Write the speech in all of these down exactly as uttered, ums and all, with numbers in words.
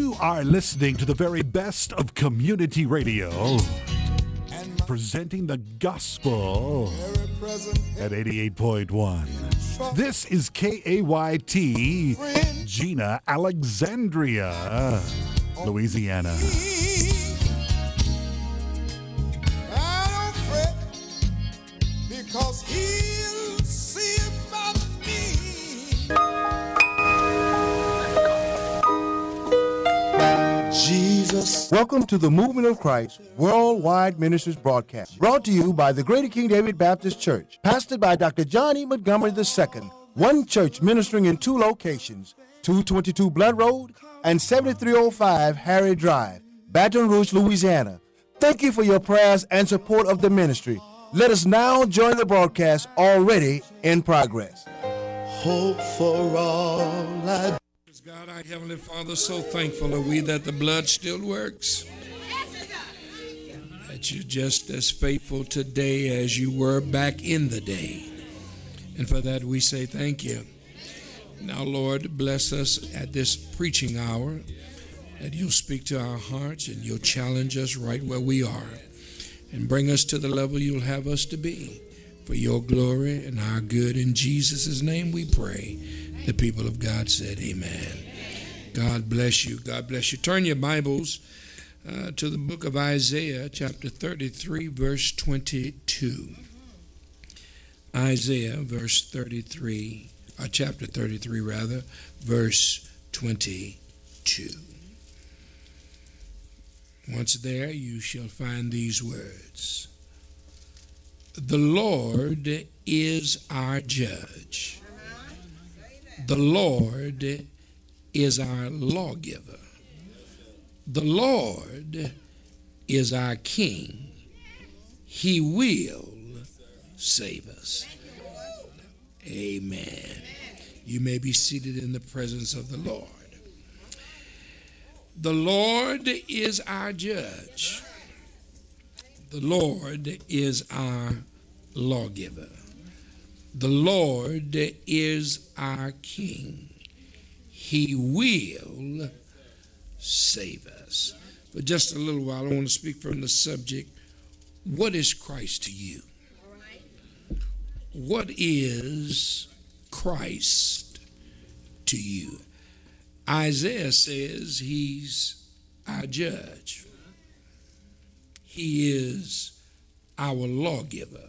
You are listening to the very best of community radio, presenting the gospel at eighty-eight point one. This is K A Y T, Gina, Alexandria, Louisiana. I don't fret, because he'll see about me. Jesus. Welcome to the Movement of Christ Worldwide Ministries broadcast, brought to you by the Greater King David Baptist Church, pastored by Doctor John E. Montgomery the Second. One church ministering in two locations, two twenty-two Blood Road and seventy-three oh five Harry Drive, Baton Rouge, Louisiana. Thank you for your prayers and support of the ministry. Let us now join the broadcast already in progress. Hope for all I God, our Heavenly Father, so thankful are we that the blood still works. That you're just as faithful today as you were back in the day. And for that we say thank you. Now, Lord, bless us at this preaching hour, that you'll speak to our hearts and you'll challenge us right where we are and bring us to the level you'll have us to be. For your glory and our good, in Jesus' name we pray. The people of God said amen. God bless you. God bless you. Turn your Bibles uh, to the book of Isaiah, chapter thirty-three, verse twenty-two. Isaiah, verse thirty-three, or chapter thirty-three, rather, verse twenty-two. Once there, you shall find these words. The Lord is our judge. The Lord is our lawgiver. The Lord is our king. He will save us. Amen. You may be seated in the presence of the Lord. The Lord is our judge. The Lord is our lawgiver. The Lord is our king. He will save us. For just a little while, I want to speak from the subject, what is Christ to you? What is Christ to you? Isaiah says he's our judge. He is our lawgiver.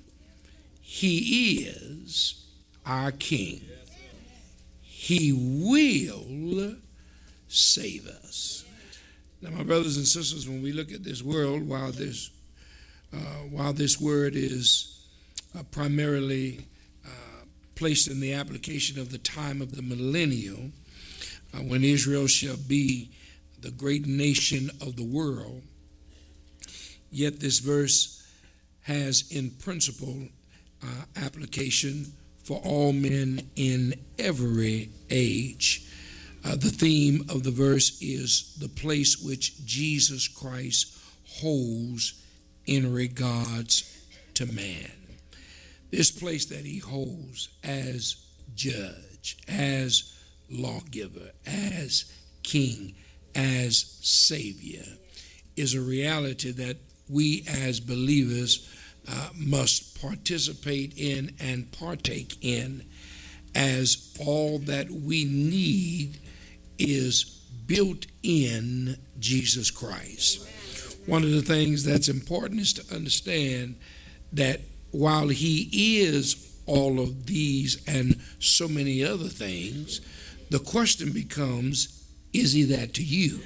He is our king. He will save us. Now, my brothers and sisters, when we look at this world, while this, uh, while this word is uh, primarily uh, placed in the application of the time of the millennial, uh, when Israel shall be the great nation of the world, yet this verse has in principle Uh, application for all men in every age. Uh, the theme of the verse is the place which Jesus Christ holds in regards to man. This place that he holds as judge, as lawgiver, as king, as savior, is a reality that we as believers Uh, must participate in and partake in, as all that we need is built in Jesus Christ. One of the things that's important is to understand that while he is all of these and so many other things, the question becomes, is he that to you?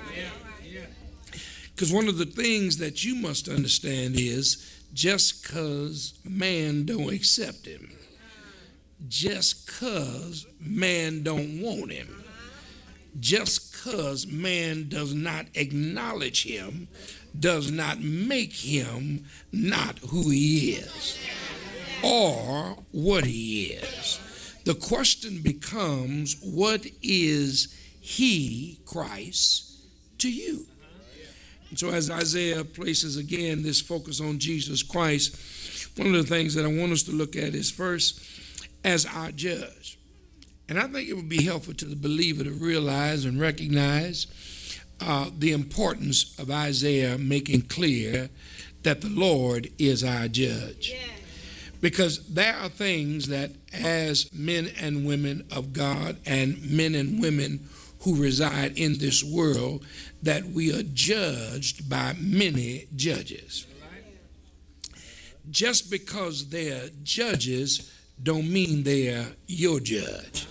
Because one of the things that you must understand is, just because man don't accept him, just because man don't want him, just because man does not acknowledge him, does not make him not who he is or what he is. The question becomes, what is he, Christ, to you? And so as Isaiah places again this focus on Jesus Christ, one of the things that I want us to look at is first, as our judge. And I think it would be helpful to the believer to realize and recognize uh, the importance of Isaiah making clear that the Lord is our judge. Yeah. Because there are things that as men and women of God and men and women who reside in this world, that we are judged by many judges. Just because they're judges don't mean they're your judge.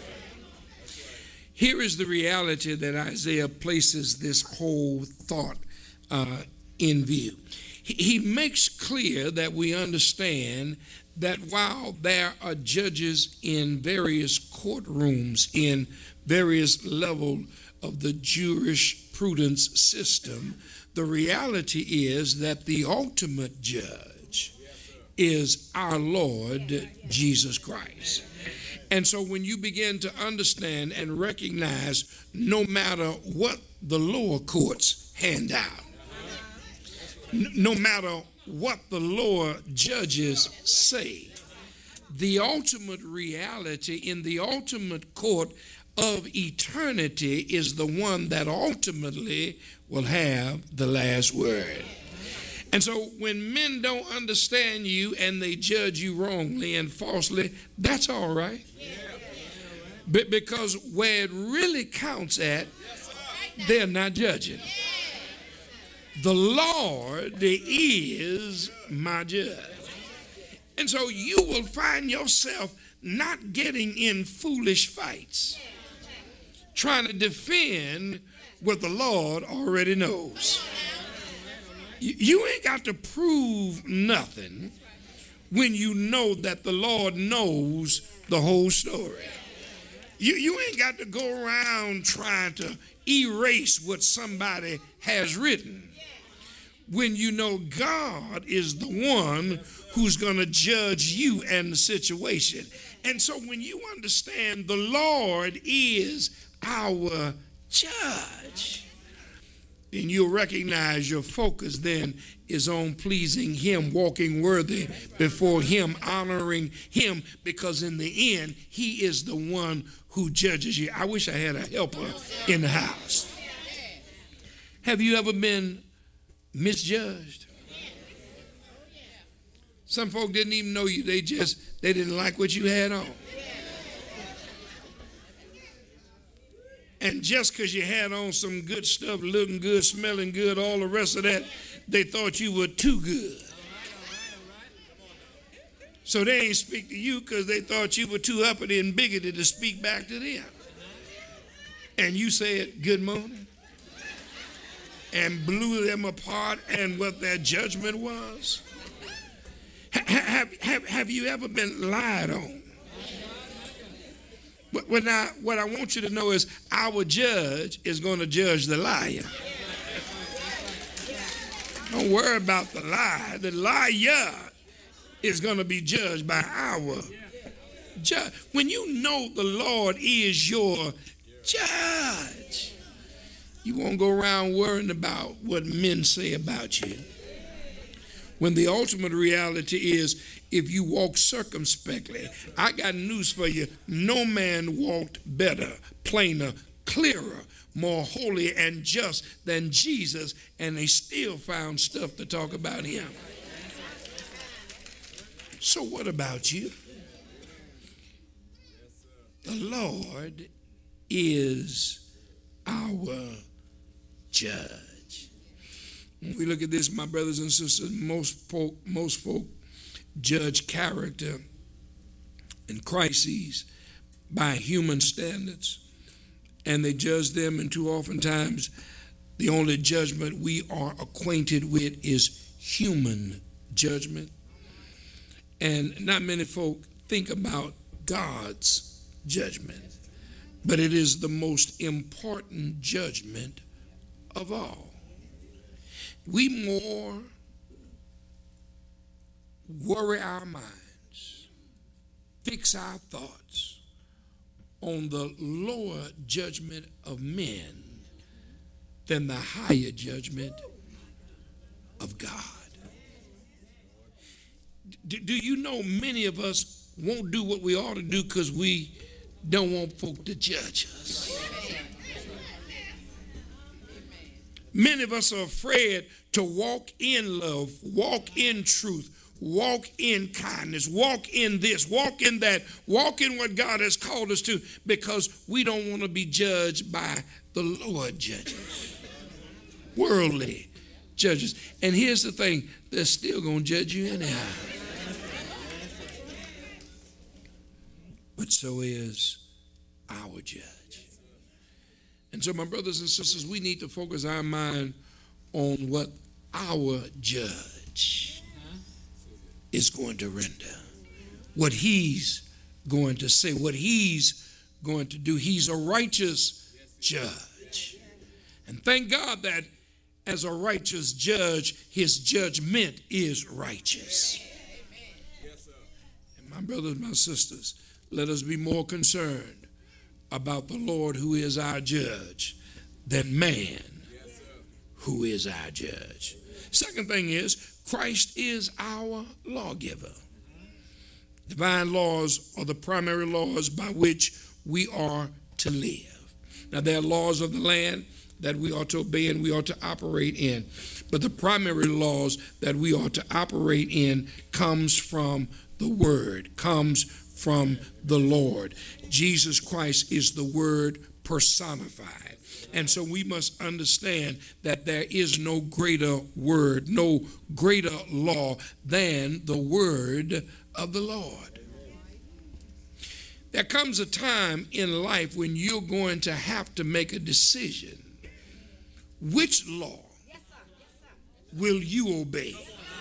Here is the reality that Isaiah places this whole thought uh, in view. He, he makes clear that we understand that while there are judges in various courtrooms, in various levels of the Jewish prudence system, the reality is that the ultimate judge is our Lord Jesus Christ. And so when you begin to understand and recognize, no matter what the lower courts hand out, n- no matter what the lower judges say, the ultimate reality in the ultimate court of eternity is the one that ultimately will have the last word. And so when men don't understand you and they judge you wrongly and falsely, that's all right. But because where it really counts at, they're not judging. The Lord is my judge. And so you will find yourself not getting in foolish fights, trying to defend what the Lord already knows. You ain't got to prove nothing when you know that the Lord knows the whole story. You, you ain't got to go around trying to erase what somebody has written when you know God is the one who's going to judge you and the situation. And so when you understand the Lord is our judge, then you'll recognize your focus then is on pleasing him, walking worthy before him, honoring him, because in the end, he is the one who judges you. I wish I had a helper in the house. Have you ever been misjudged? Some folk didn't even know you. They just, they didn't like what you had on. And just because you had on some good stuff, looking good, smelling good, all the rest of that, they thought you were too good. So they ain't speak to you because they thought you were too uppity and bigoted to speak back to them. And you said, good morning, and blew them apart and what their judgment was. Have, have, have you ever been lied on? But now, what I want you to know is our judge is going to judge the liar. Don't worry about the lie. The liar is going to be judged by our judge. When you know the Lord is your judge, you won't go around worrying about what men say about you. When the ultimate reality is, if you walk circumspectly, I got news for you. No man walked better, plainer, clearer, more holy and just than Jesus, and they still found stuff to talk about him. So what about you? The Lord is our judge. When we look at this, my brothers and sisters, most folk, most folk judge character and crises by human standards, and they judge them, and too oftentimes the only judgment we are acquainted with is human judgment. And not many folk think about God's judgment, but it is the most important judgment of all. We more worry our minds, fix our thoughts on the lower judgment of men than the higher judgment of God. Do, do you know many of us won't do what we ought to do because we don't want folk to judge us. Many of us are afraid to walk in love, walk in truth, walk in kindness, walk in this, walk in that, walk in what God has called us to, because we don't want to be judged by the Lord judges, worldly judges. And here's the thing, they're still going to judge you anyhow. But so is our judge. And so, my brothers and sisters, we need to focus our mind on what our judge is going to render, what he's going to say, what he's going to do. He's a righteous judge. And thank God that as a righteous judge, his judgment is righteous. And my brothers, my sisters, let us be more concerned about the Lord who is our judge than man who is our judge. Second thing is, Christ is our lawgiver. Divine laws are the primary laws by which we are to live. Now, there are laws of the land that we ought to obey and we ought to operate in. But the primary laws that we ought to operate in comes from the Word, comes from the Lord. Jesus Christ is the Word personified. And so we must understand that there is no greater word, no greater law than the word of the Lord. There comes a time in life when you're going to have to make a decision. Which law will you obey?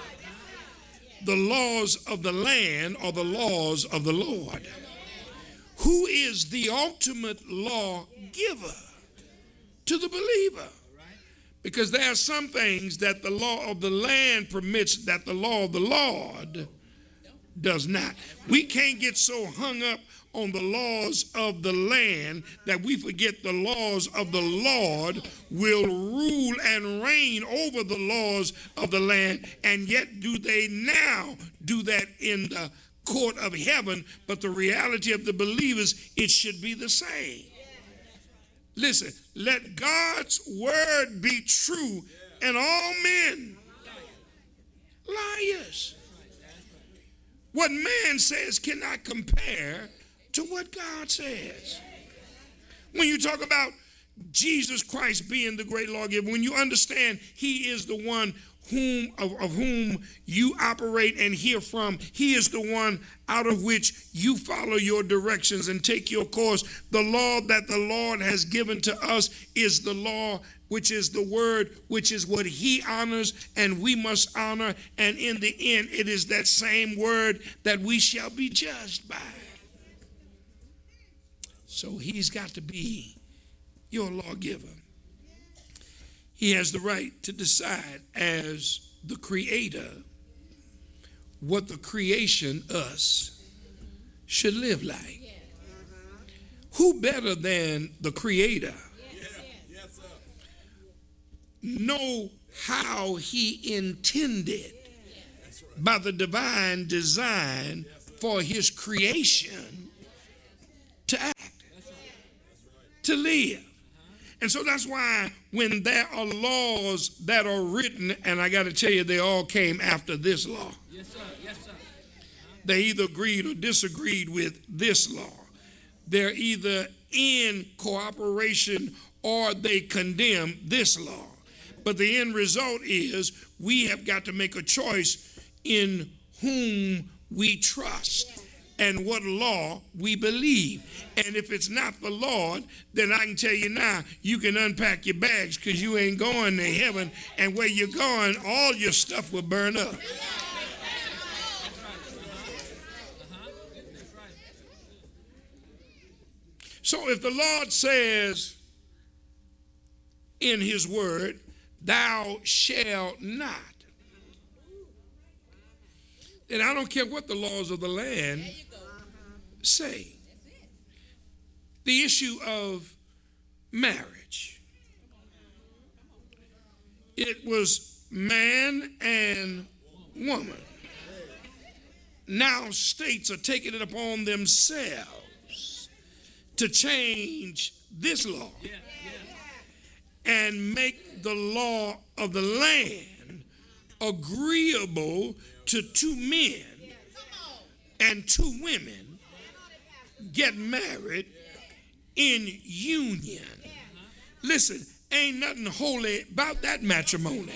The laws of the land or the laws of the Lord? Who is the ultimate law giver to the believer? Because there are some things that the law of the land permits that the law of the Lord does not. We can't get so hung up on the laws of the land that we forget the laws of the Lord will rule and reign over the laws of the land. And yet do they now do that in the court of heaven? But the reality of the believers, it should be the same. Listen, let God's word be true and all men liars. What man says cannot compare to what God says. When you talk about Jesus Christ being the great lawgiver, when you understand he is the one whom of, of whom you operate and hear from, he is the one out of which you follow your directions and take your course. The law that the Lord has given to us is the law, which is the word, which is what he honors and we must honor. And in the end, it is that same word that we shall be judged by. So he's got to be your lawgiver. He has the right to decide as the creator what the creation, us, should live like. Who better than the creator know how he intended by the divine design for his creation to act, to live? And so that's why when there are laws that are written, and I got to tell you, they all came after this law. Yes, sir. Yes, sir. They either agreed or disagreed with this law. They're either in cooperation or they condemn this law. But the end result is we have got to make a choice in whom we trust and what law we believe. And if it's not the Lord, then I can tell you now, you can unpack your bags because you ain't going to heaven. And where you're going, all your stuff will burn up. So if the Lord says in his word, thou shalt not, then I don't care what the laws of the land say. The issue of marriage. It was man and woman. Now states are taking it upon themselves to change this law and make the law of the land agreeable to two men and two women get married in union. Listen, ain't nothing holy about that matrimony.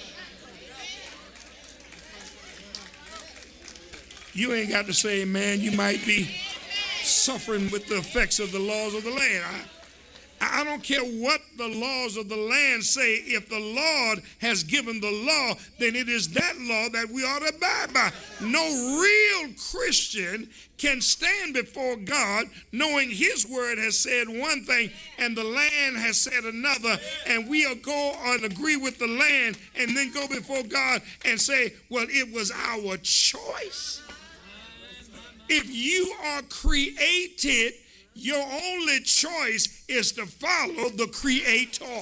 You ain't got to say, man, you might be suffering with the effects of the laws of the land. I, I don't care what the laws of the land say. If the Lord has given the law, then it is that law that we ought to abide by. No real Christian can stand before God knowing his word has said one thing and the land has said another, and we'll go and agree with the land and then go before God and say, well, it was our choice. If you are created, your only choice is to follow the Creator.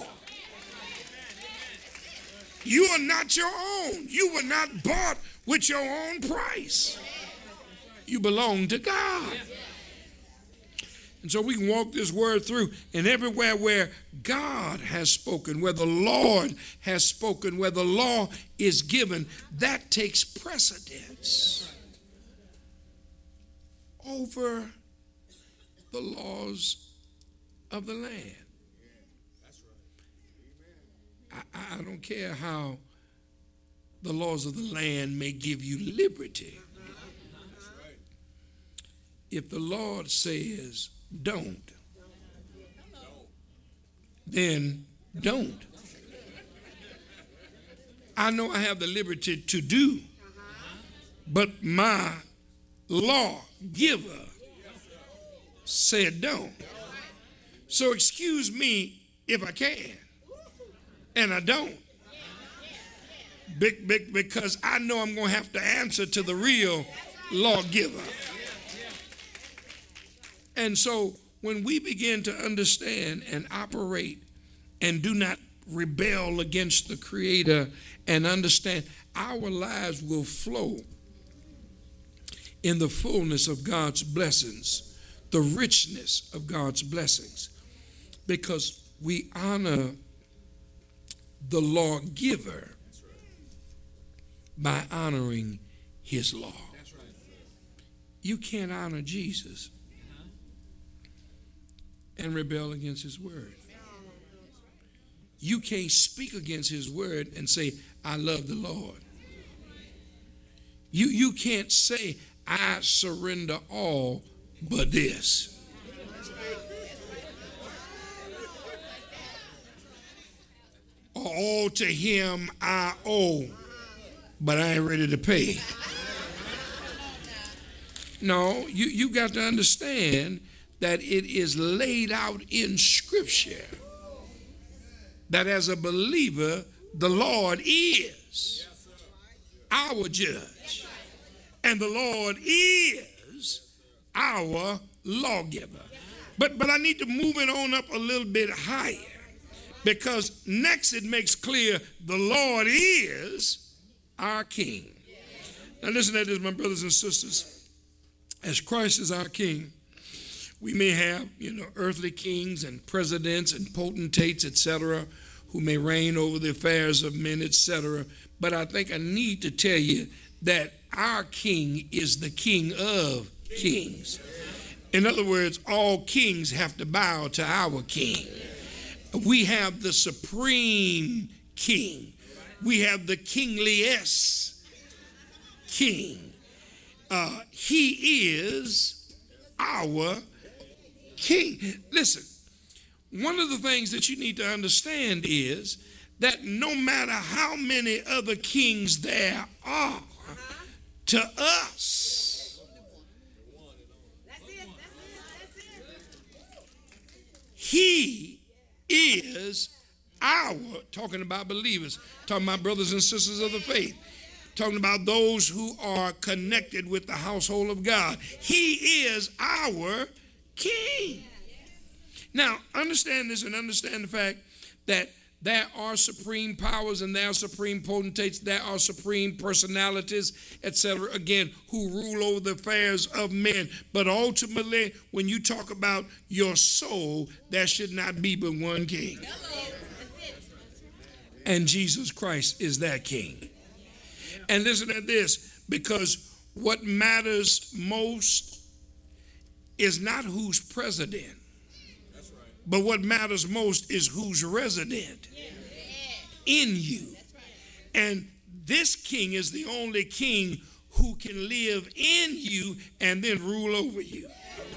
You are not your own. You were not bought with your own price. You belong to God. And so we can walk this word through, and everywhere where God has spoken, where the Lord has spoken, where the law is given, that takes precedence over the laws of the land. I, I don't care how the laws of the land may give you liberty. If the Lord says don't, then don't. I know I have the liberty to do, but my law giver said don't. So excuse me if I can, and I don't. Big, big, because I know I'm going to have to answer to the real lawgiver. And so when we begin to understand and operate and do not rebel against the Creator and understand, our lives will flow in the fullness of God's blessings, the richness of God's blessings, because we honor the lawgiver by honoring his law. You can't honor Jesus and rebel against his word. You can't speak against his word and say, I love the Lord. You, you can't say, I surrender all but this. All to him I owe, but I ain't ready to pay. No, you, you got to understand that it is laid out in Scripture that as a believer, the Lord is our judge, and the Lord is our lawgiver. But, but I need to move it on up a little bit higher, because next it makes clear the Lord is our King. Now listen to this, my brothers and sisters. As Christ is our King, we may have, you know, earthly kings and presidents and potentates, et cetera, who may reign over the affairs of men, et cetera. But I think I need to tell you that our King is the King of kings. In other words, all kings have to bow to our King. We have the supreme King. We have the kingliest King. Uh, he is our King. Listen, one of the things that you need to understand is that no matter how many other kings there are, to us, he is our, talking about believers, talking about brothers and sisters of the faith, talking about those who are connected with the household of God. He is our King. Now, understand this and understand the fact that There are supreme powers and there are supreme potentates. There are supreme personalities, et cetera, again, who rule over the affairs of men. But ultimately, when you talk about your soul, there should not be but one king. And Jesus Christ is that king. And listen to this, because what matters most is not who's president, but what matters most is who's resident in you. And this king is the only king who can live in you and then rule over you.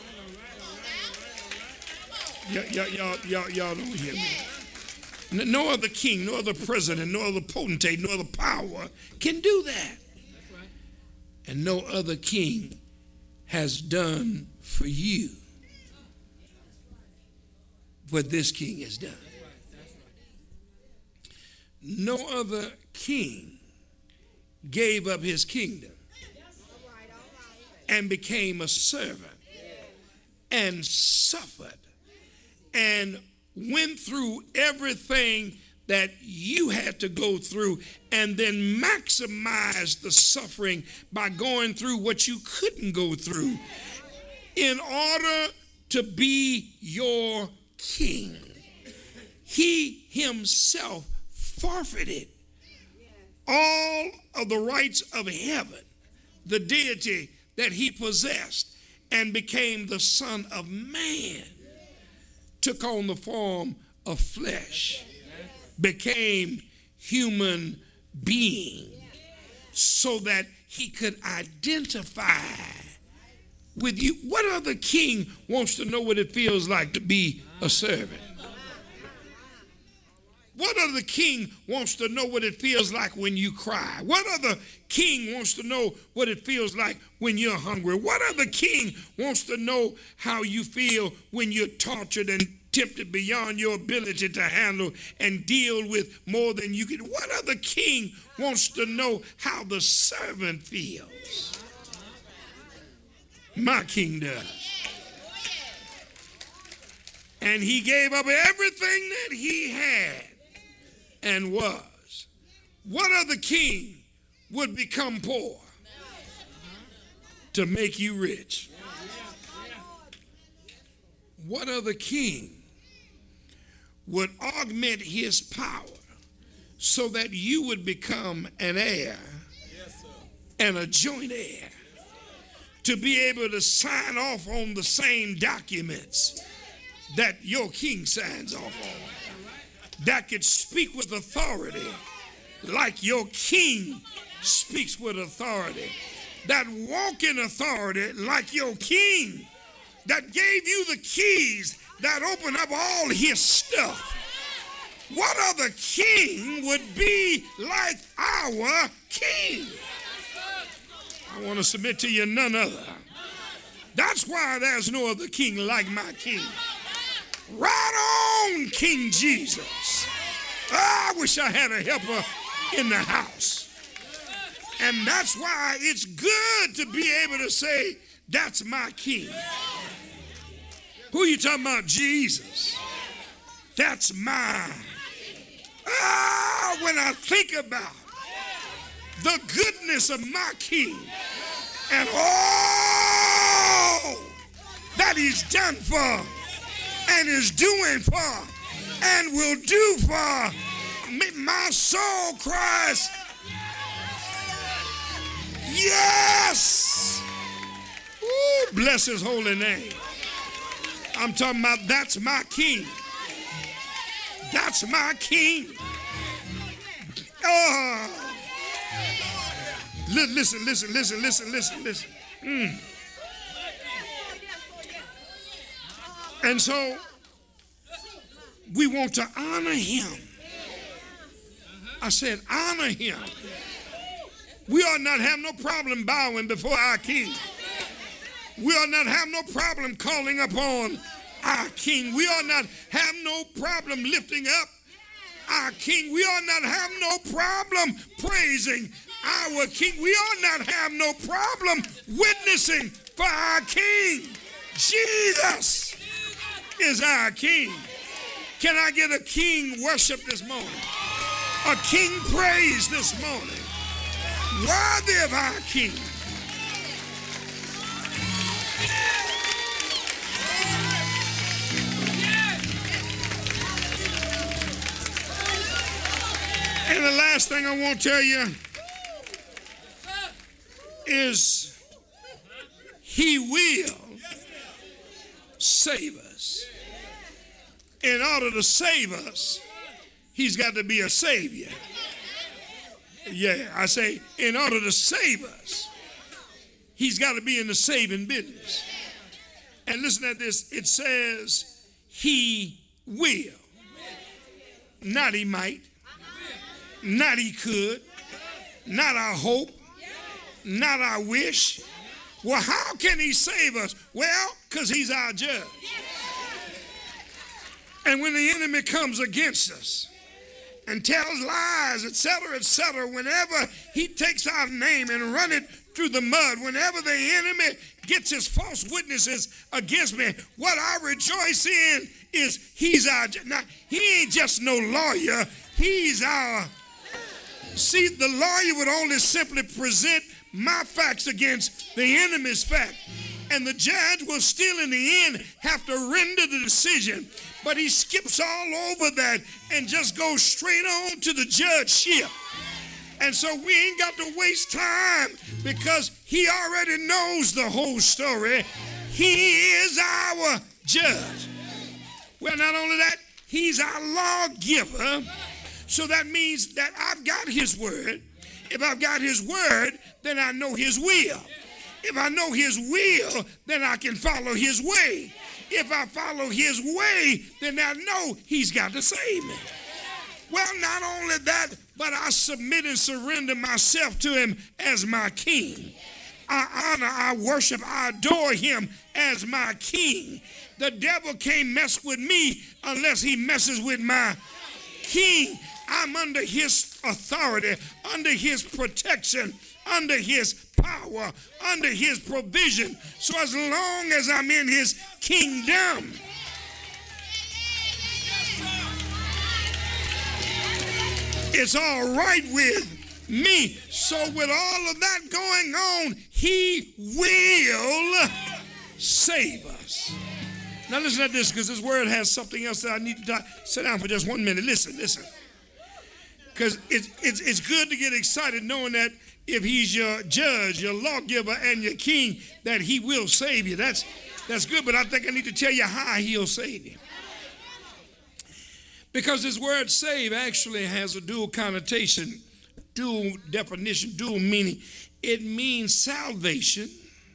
Y'all, y'all, y'all, y'all don't hear me. No other king, no other president, no other potentate, no other power can do that. And no other king has done for you what this king has done. No other king gave up his kingdom and became a servant and suffered and went through everything that you had to go through and then maximized the suffering by going through what you couldn't go through in order to be your king. He himself forfeited all of the rights of heaven, the deity that he possessed, and became the Son of Man, took on the form of flesh, became human being so that he could identify with you. What other king wants to know what it feels like to be a servant? What other king wants to know what it feels like when you cry? What other king wants to know what it feels like when you're hungry? What other king wants to know how you feel when you're tortured and tempted beyond your ability to handle and deal with more than you can? What other king wants to know how the servant feels? My king does. And he gave up everything that he had and was. What other king would become poor to make you rich? What other king would augment his power so that you would become an heir and a joint heir, to be able to sign off on the same documents that your king signs off on, that could speak with authority like your king speaks with authority, that walk in authority like your king, that gave you the keys that open up all his stuff. What other king would be like our king? I want to submit to you none other. That's why there's no other king like my king. Right on, King Jesus. Oh, I wish I had a helper in the house. And that's why it's good to be able to say, that's my king. Who are you talking about? Jesus. That's mine. Ah, when I think about the goodness of my king and all that he's done for and is doing for and will do for me, my soul cries, yes! Ooh, bless his holy name. I'm talking about that's my king. That's my king. Oh. Listen, listen, listen, listen, listen, listen. Mm. And so we want to honor him. I said, honor him. We ought not have no problem bowing before our king. We ought not have no problem calling upon our king. We ought not have no problem lifting up our king. We ought not have no problem praising our king. We ought not have no problem witnessing for our king. Jesus is our king. Can I get a king worship this morning? A king praise this morning? Worthy of our king. And the last thing I want to tell you is he will save us. In order to save us, he's got to be a savior. Yeah, I say in order to save us, he's got to be in the saving business. And listen at this. It says he will. Not he might. Not he could. Not our hope. Not our wish. Well, how can he save us? Well, because he's our judge. And when the enemy comes against us and tells lies, et cetera, et cetera, whenever he takes our name and run it through the mud, whenever the enemy gets his false witnesses against me, what I rejoice in is he's our judge. Now, he ain't just no lawyer. He's our... See, the lawyer would only simply present my facts against the enemy's fact. And the judge will still, in the end, have to render the decision. But he skips all over that and just goes straight on to the judgeship. And so we ain't got to waste time because he already knows the whole story. He is our judge. Well, not only that, he's our lawgiver. So that means that I've got his word. If I've got his word, then I know his will. If I know his will, then I can follow his way. If I follow his way, then I know he's got to save me. Well, not only that, but I submit and surrender myself to him as my king. I honor, I worship, I adore him as my king. The devil can't mess with me unless he messes with my king. I'm under his authority, under his protection, under his power, under his provision. So as long as I'm in his kingdom, it's all right with me. So with all of that going on, he will save us. Now listen to this, because this word has something else that I need to talk. Sit down for just one minute. Listen, listen. Because it's, it's, it's good to get excited knowing that if he's your judge, your lawgiver, and your king, that he will save you. That's, that's good, but I think I need to tell you how he'll save you. Because this word save actually has a dual connotation, dual definition, dual meaning. It means salvation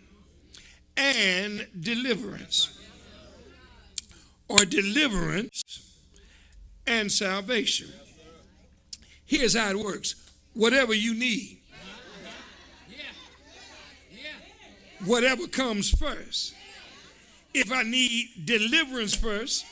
and deliverance, or deliverance and salvation. Here's how it works. Whatever you need, whatever comes first. If I need deliverance first,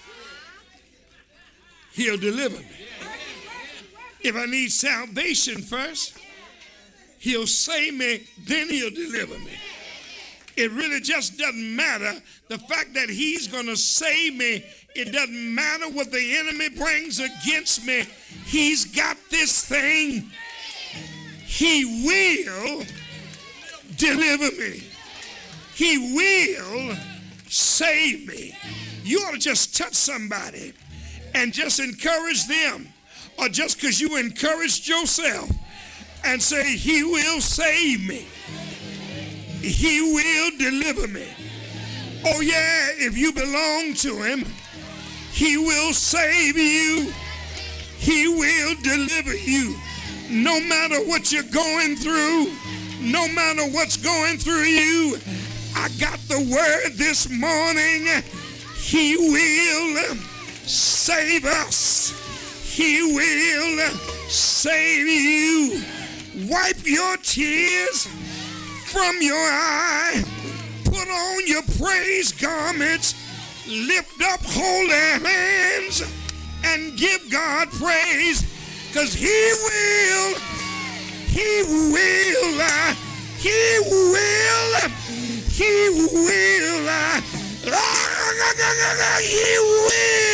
he'll deliver me. If I need salvation first, he'll save me, then he'll deliver me. It really just doesn't matter the fact that he's going to save me. It doesn't matter what the enemy brings against me. He's got this thing. He will deliver me. He will save me. You ought to just touch somebody and just encourage them, or just because you encouraged yourself, and say, he will save me. He will deliver me. Oh yeah, if you belong to him, he will save you. He will deliver you. No matter what you're going through, no matter what's going through you, I got the word this morning. He will save us. He will save you. Wipe your tears from your eye. Put on your praise garments. Lift up holy hands and give God praise, because he will, he will, uh, he will, he will, uh, he will.